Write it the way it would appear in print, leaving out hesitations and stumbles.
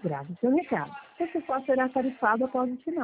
Grave seu recado. Você só será tarifado após o sinal.